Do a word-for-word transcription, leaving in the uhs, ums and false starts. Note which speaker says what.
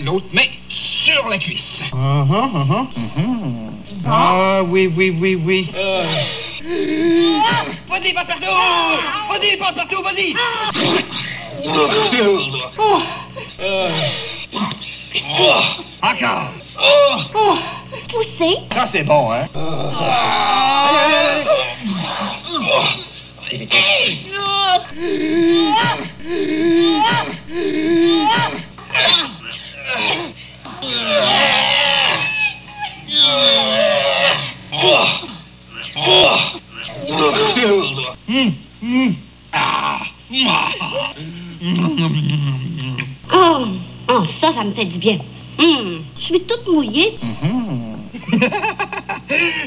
Speaker 1: l'autre main sur la cuisse.
Speaker 2: Uh -huh, uh -huh. Uh -huh. Ah, oui, oui, oui, oui.
Speaker 1: Euh... Vas-y, passe partout! Vas-y, passe partout, vas-y! euh... Encore!
Speaker 3: Oh, poussez.
Speaker 2: Ça, c'est bon, hein? Allez, allez, allez,
Speaker 1: Hum, hum. Ah.
Speaker 3: Oh, oh, ça, ça me fait du bien. Hum, je suis toute mouillée.
Speaker 2: Mm-hmm.